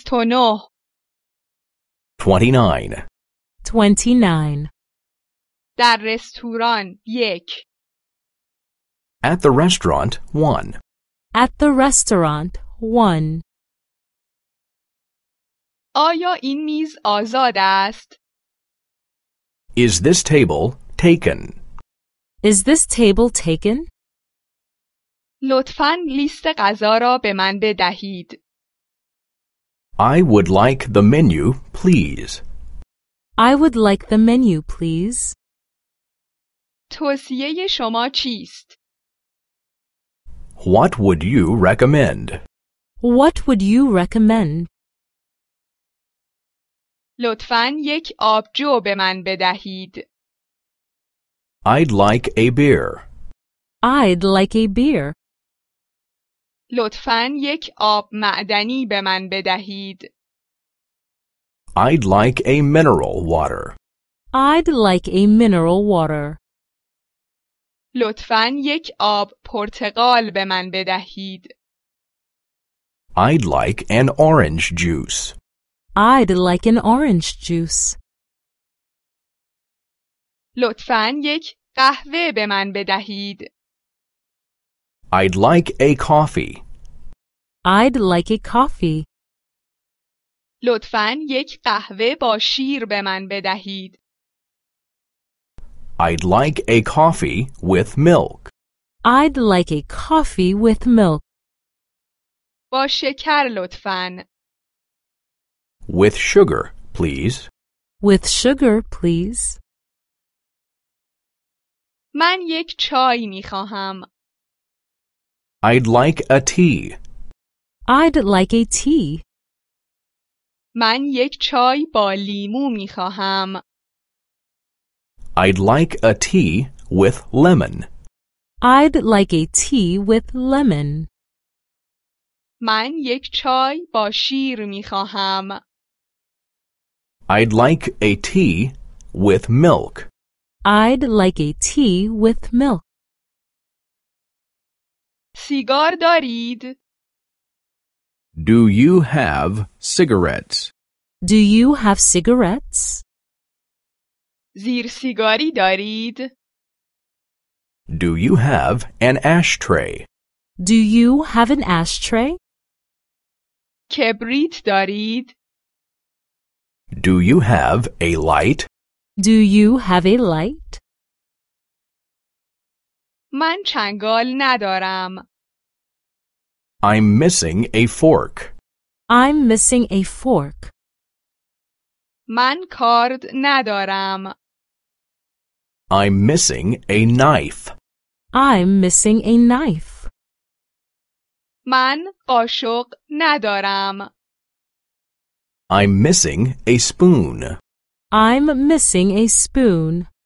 29 29. 29. در رستوران 1 At the restaurant, 1. At the restaurant, 1. آیا این میز آزاد است؟ Is this table taken? Is this table taken? لطفاً لیست غذا را به من بدهید. I would like the menu, please. I would like the menu, please. توصیه شما چیست؟ What would you recommend? What would you recommend? لطفاً یک آبجو به من بدهید. I'd like a beer. I'd like a beer. لطفاً یک آب معدنی به من بدهید. I'd like a mineral water. I'd like a mineral water. لطفاً یک آب پرتقال به من بدهید. I'd like an orange juice. I'd like an orange juice. لطفاً یک قهوه به من بدهید. I'd like a coffee. I'd like a coffee. لطفاً یک قهوه با شیر به من بدهید. I'd like a coffee with milk. I'd like a coffee with milk. با شکر لطفاً. With sugar, please. With sugar, please. من یک چای می خواهم. I'd like a tea. I'd like a tea. من یک چای با لیمو می خواهم. I'd like a tea with lemon. I'd like a tea with lemon. من یک چای با شیر می خواهم. I'd like a tea with milk. I'd like a tea with milk. سیگار دارید؟ Do you have cigarettes? Do you have cigarettes? زیر سیگاری دارید؟ Do you have an ashtray? Do you have an ashtray? کبریت دارید؟ Do you have a light? Do you have a light? من چنگال ندارم. I'm missing a fork. I'm missing a fork. من کارد ندارم. I'm missing a knife. I'm missing a knife. من قاشق ندارم. I'm missing a spoon. I'm missing a spoon.